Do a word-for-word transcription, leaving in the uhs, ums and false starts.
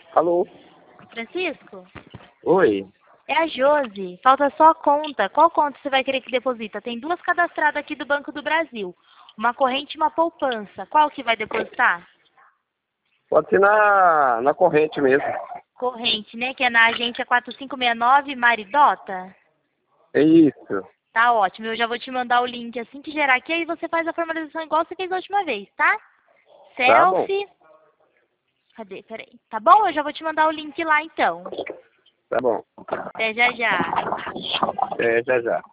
Alô? Francisco? Oi. É a Josi. Falta só a conta. Qual conta você vai querer que deposita? Tem duas cadastradas aqui do Banco do Brasil. Uma corrente e uma poupança. Qual que vai depositar? Pode ser na, na corrente mesmo. Corrente, né? Que é na agência quatro cinco seis nove Maridota? É isso. Tá ótimo. Eu já vou te mandar o link assim que gerar aqui. Aí você faz a formalização igual você fez da última vez, tá? Tá bom. Selfie. Cadê? Peraí. Tá bom? Eu já vou te mandar o link lá então. Tá bom. Até já já. É, já já.